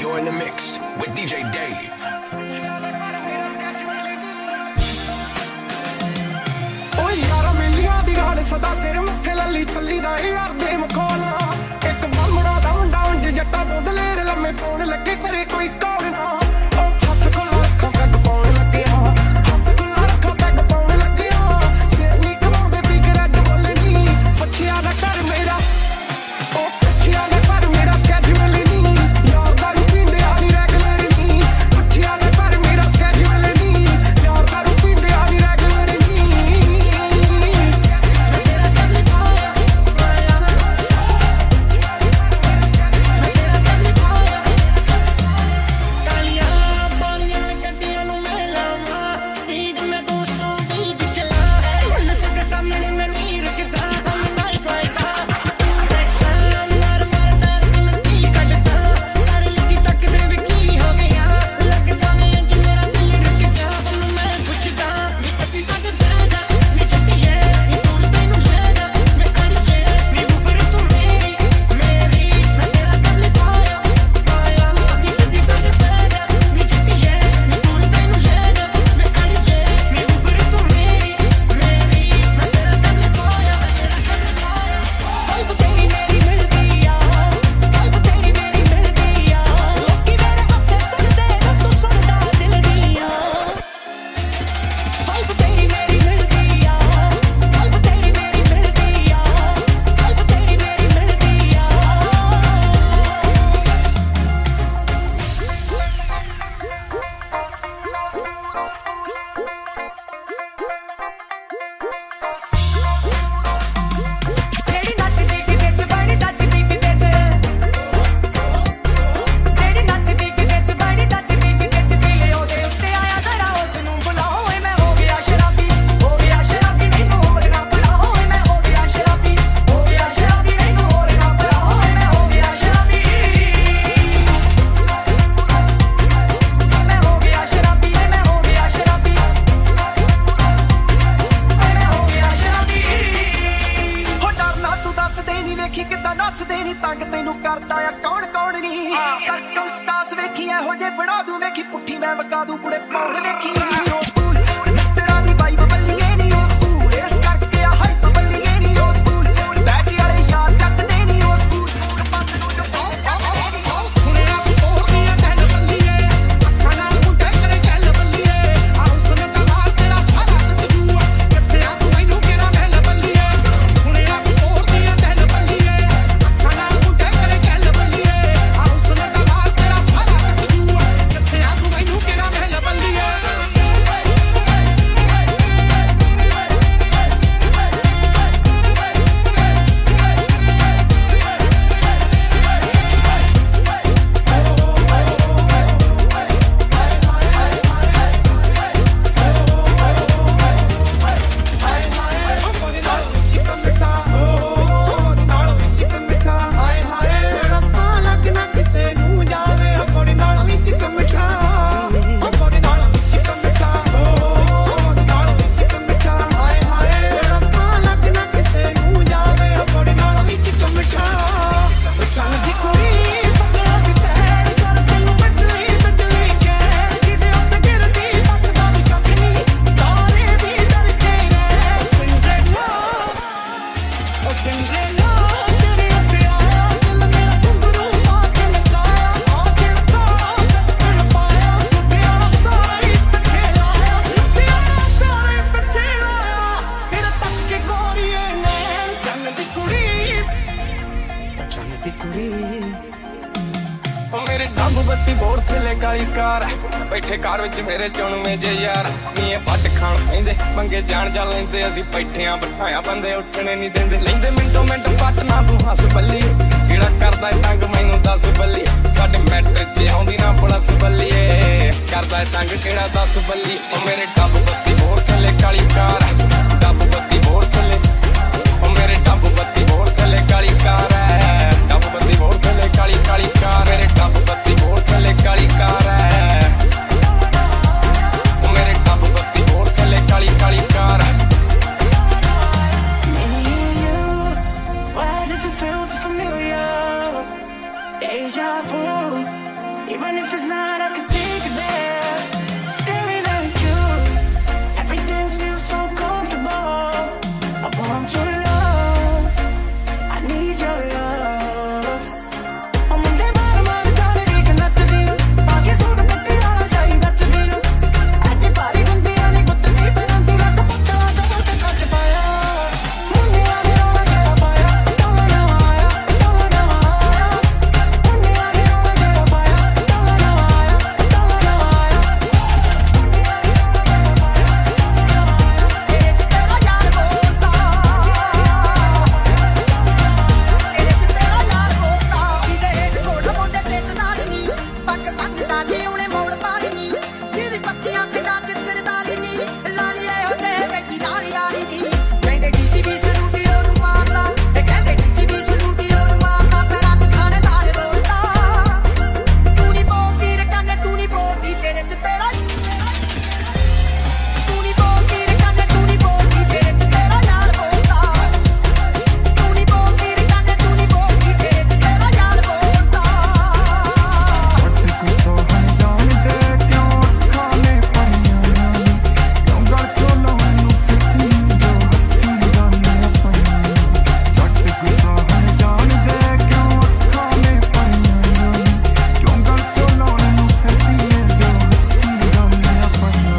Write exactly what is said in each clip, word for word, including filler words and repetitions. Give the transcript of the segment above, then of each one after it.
You're in the mix with D J Dave. ਓਏ ਯਾਰਾ ਮਿਲਿਆ ਦੀ ਗੱਲ ਸਦਾ ਸਿਰ ਮੱਥੇ ਲੱਲੀ ਚੱਲੀ ਦਾ ਯਾਰ ਦੇ ਮਖੌਲਾ ਇੱਕ ਮਾਮੜਾ ਦਾ ਮੁੰਡਾ ਉਂਝ ਜੱਟਾਂ ਤੋਂ ਦਲੇਰ ਲੰਮੇ ਪਾਉਣ ਲੱਗੇ ਕਰੇ ਕੋਈ ਕੌਣ ਨਾ ਹੱਥ ਕੋਲ ਅੱਖਾਂ ਪੈਗ ਪਾਉਣ ਲੱਗਿਆ ਹੱਥ ਕੋਲ ਅੱਖਾਂ ਪੈਗ ਪਾਉਣ ਲੱਗਿਆ ਸਿਰ ਨਹੀਂ ਕਮਾਉਂਦੇ ਬਿਗ ਰੈਡ ਬੋਲਣੀ ਪੁੱਛਿਆ ਨਾ ਕਰ ਮੇਰਾ ਉਹ ਪੁੱਛਿਆ ਨਾ ਕਰ ਮੇਰਾ ਸਕੈਜੂਅਲ ਨਹੀਂ ਯਾਰ ਦਾਰੂ ਪੀਂਦੇ ਆ ਨਹੀਂ ਰੈਗੂਲਰ ਨਹੀਂ ਪੁੱਛਿਆ ਨਾ ਕਰ ਮੇਰਾ ਸਕੈਜੂਅਲ ਨਹੀਂ ਯਾਰ ਦਾਰੂ ਪੀਂਦੇ ਆ ਨਹੀਂ ਰੈਗੂਲਰ ਨਹੀਂ ਬੈਠੇ ਘਰ ਵਿੱਚ ਮੇਰੇ ਚੁਣਵੇਂ ਜੇ ਯਾਰ ਨੀਏ ਵੱਟ ਖਾਣ ਪੈਂਦੇ ਮੰਗੇ ਜਾਣ ਜਾ ਲੈਂਦੇ ਅਸੀਂ ਬੈਠਿਆਂ ਬਿਠਾਇਆ ਬੰਦੇ ਉੱਠਣੇ ਨਹੀਂ ਦਿੰਦੇ ਲੈਂਦੇ ਮਿੰਟੋ ਮਿੰਟ ਪੱਟ ਨਾ ਤੂੰ ਹੱਸ ਬੱਲੀ ਕਿਹੜਾ ਕਰਦਾ ਤੰਗ ਮੈਨੂੰ ਦੱਸ ਬੱਲੀ ਸਾਡੇ ਮੈਟਰ ਚ ਆਉਂਦੀ ਨਾ ਪਲਸ ਬੱਲੀਏ ਕਰਦਾ ਤੰਗ ਕਿਹੜਾ ਦੱਸ ਬੱਲੀ ਉਹ ਮੇਰੇ ਡੱਬ ਬੱਤੀ ਹੋਰ ਥੱਲੇ ਕਾਲੀ ਕਾਰ ਡੱਬ ਬੱਤੀ ਹੋਰ ਥੱਲੇ ਉਹ ਮੇਰੇ ਡੱਬ ਬੱਤੀ ਹੋਰ ਥੱਲੇ ਕਾਲੀ ਕਾਰ ਡੱਬ ਬੱਤੀ ਹੋਰ ਥੱਲੇ ਕਾਲੀ ਕਾਲੀ ਕਾਰ ਮੇਰੇ ਡੱਬ ਬੱਤੀ ਹੋਰ ਥੱਲੇ ਕਾਲੀ ਕਾਰ Even if it's not, I can take it there. Staring at you, everything feels so comfortable. I want your love, I need your love. I'm on the bottom of the dollar, they can let you do. Pockets on the bed, all I say, got to do. At the party, can be on it, but the deep and I'm like a fuck, I don't want to catch a fire. Money, I don't want to get a fire. Don't want to fire, don't want to fire. Money, I don't want to get a fire. Don't want to fire, don't want to fire. Tera yaar bota, tera tera yaar bota. Ide ek gol mode te tanaari ni, pag pag da ni une mode paari ni. Teri pacciyan pinda ch sardari ni, laaliye hote meji raani raani ni. Kende D C B saluti oru maarda, e kende D C B saluti oru maarda, peran thane taare rolda. Tu ni boti re kanne tu ni boti, tere ch tera. Tu ni boti re kanne tu ni boti, tere ch tera yaar bota. Tu ni boti re kanne tu ni boti, tere ch tera yaar bota. ਛੱਡ ਗੁੱਸਾ ਹਨ ਜਾਣਦੇ ਕਿਉਂ ਅੱਖਾਂ ਨੇ ਭਰੀਆਂ ਕਿਉਂ ਗਲ ਚੋਂ ਲਾਉਣ ਨੂੰ ਫਿਰਦੀ ਜੋ ਹੱਥੀਂ ਲਗਾਉਂਦੀਆਂ ਪਈਆਂ ਛੱਡ ਗੁੱਸਾ ਹਨ ਜਾਣਦੇ ਕਿਉਂ ਅੱਖਾਂ ਨੇ ਭਰੀਆਂ ਕਿਉਂ ਗਲ ਚੋਂ ਲਾਉਣ ਨੂੰ ਫਿਰਦੀ ਜੋ ਹੱਥੀਂ ਲਗਾਉਂਦੀਆਂ ਪਈਆਂ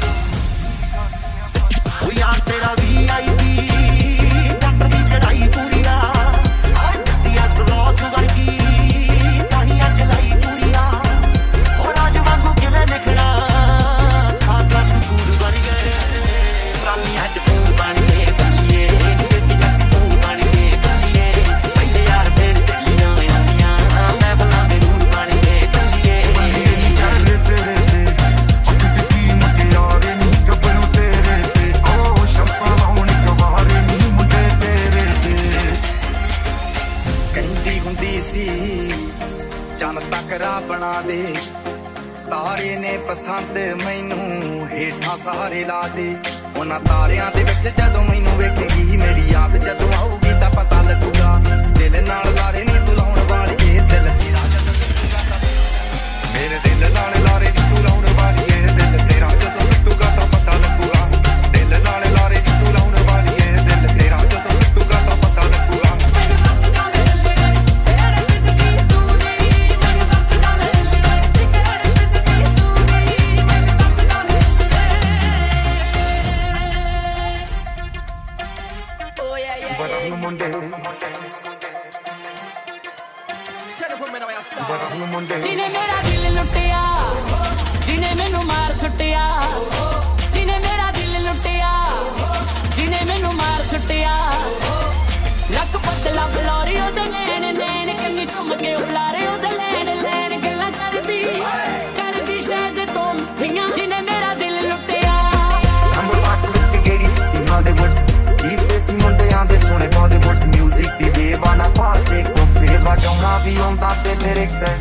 ਉਹ ਯਾਰ ਤੇਰਾ ਵੀ ਆਈ ਪੀ ਡਾਕਟਰ ਦੀ ਚੜਾਈ ਪੂਰੀ ਆ ਦਿੱਤੀਆਂ ਸਲੋਚ ਵਰਗੀ ਤਾਂ ਹੀ ਅੱਗ ਲਾਈ ਪੂਰੀ ਆ ਉਹ ਰਾਜ ਵਾਂਗੂ ਕਿਵੇਂ ਲਿਖਣਾ ਖਾਤਾ ਸਕੂਲ ਬਣ ਗਏ ਪ੍ਰਾਲੀਆਂ ਚ ਫੂਲ ਬਣ ਕੇ ਬੱਲੀਏ ਦੇਸੀ ਲੱਕ ਫੂਲ ਬਣ ਕੇ ਬੱਲੀਏ ਪਹਿਲੇ ਯਾਰ ਤੇਰੇ ਸੱਲੀਆਂ ਆਈਆਂ ਮੈਂ ਬਲਾਂ ਦੇ ਨੂਰ ਬਣ ਕੇ ਬੱਲੀਏ ਤੇਰੀ ਚੱਲ ਤੇਰੇ ਤੇ ਚਿੱਟਕੀ ਮੁਟਿਆਰੇ ਨੀ ਗੱਭਰੂ ਤੇਰੇ ਤੇ ਓ ਸ਼ੰਪਾ ਲਾਉਣੀ ਗਵਾਰੇ ਨੀ ਮੁੰਡੇ ਤੇਰੇ ਤੇ ਕਹਿੰਦੀ ਹੁੰਦੀ ਸੀ ਚੰਨ ਤੱਕ ਰਾਹ ਬਣਾ ਦੇ ਤਾਰੇ ਨੇ ਪਸੰਦ ਮੈਨੂੰ ਹੇਠਾਂ ਸਾਰੇ ਲਾ ਦੇ ਉਹਨਾਂ ਤਾਰਿਆਂ ਦੇ ਵਿੱਚ ਜਦੋਂ ਮੈਨੂੰ ਵੇਖੇਗੀ ਮੇਰੀ ਯਾਦ ਜਦੋਂ ਆਊਗੀ ਤਾਂ ਪਤਾ ਲੱਗੂਗਾ ਦਿਲ ਨਾਲ ਲਾਰੇ ਨੀ ਤੂੰ ਲਾਉਣ ਵਾਲੀਏ ਦਿਲ ਤੇਰਾ ਜਦੋਂ ਟੁੱਟੂਗਾ ਤਾਂ ਮੇਰੇ ਦਿਲ ਨਾਲ ਲਾਰੇ ਨੀ ਤੂੰ ਲਾਉਣ ਵਾਲੀਏ ਦਿਲ ਤੇਰਾ ਜਦੋਂ ਟੁੱਟੂਗਾ ਤਾਂ ਪਤਾ ਲੱਗੂਗਾ ਦਿਲ ਨਾਲ ਲਾਰੇ ਨੀ ਤੂੰ ਲਾਉਣ ਵਾਲੀਏ ਦਿਲ ਤੇਰਾ ਜਦੋਂ ਟੁੱਟੂਗਾ ਤਾਂ ਪਤਾ ਲੱਗੂਗਾ ਮੈਨੂੰ ਦੱਸਦਾ ਮੇਰੇ ਤੇਰੇ ਜ਼ਿੰਦਗੀ ਤੂੰ ਨਹੀਂ ਮੈਨੂੰ ਦੱਸਦਾ ਮੇਰੇ ਤੇਰੇ ਜ਼ਿੰਦਗੀ ਤੂੰ ਨਹੀਂ ਮੈਨੂੰ ਦੱਸਦਾ ਮੇਰੇ ਓ ਯਾ ਯਾ ਬਰੰਗ ਮੁੰਡੇ ਬਰੰਗ ਮੁੰਡੇ ਜਿਹਨੇ ਮੇਰਾ ਦਿਲ ਲੁੱਟਿਆ ਜਿਹਨੇ ਮੈਨੂੰ ਮਾਰ ਸੁੱਟਿਆ ਜਿਹਨੇ ਮੇਰਾ ਦਿਲ ਲੁੱਟਿਆ ਜਿਹਨੇ ਮੈਨੂੰ ਮਾਰ ਸੁੱਟਿਆ ਲੱਕ ਪਤਲਾ ਬਲੋਰੀ ਉਹਦੇ ਲੈਣ ਲੈਣ ਕੰਨੀ ਘੁੰਮ ਕੇ ਉਲਾਰੇ ਉਹਦੇ ਲੈਣ ਲੈਣ ਗੱਲਾਂ ਕਰਦੀ ਕਰਦੀ ਸ਼ਾਇਦ ਤੂੰ ਮਿੱਠੀਆਂ ਜਿਹਨੇ ਮੇਰਾ ਦਿਲ ਲੁੱਟਿਆ ਨੰਬਰ ਅੱਠ ਵਿੱਚ ਗੇੜੀ ਸੁੱਤੀ ਹਾਲੀਵੁੱਡ ਗੀਤ ਦੇਸੀ ਮੁੰਡਿਆਂ ਦੇ ਸੋਹਣੇ ਬਾਲੀਵੁੱਡ ਮਿਊਜ਼ਿਕ ਦੀ ਵੇਵ ਆ ਨਾ ਭਾਲ ਕੇ ਕੋਫੇ ਵਜਾਉਣਾ ਵੀ ਆਉਂਦਾ ਤੇ ਲਿਰਿਕਸ ਹੈ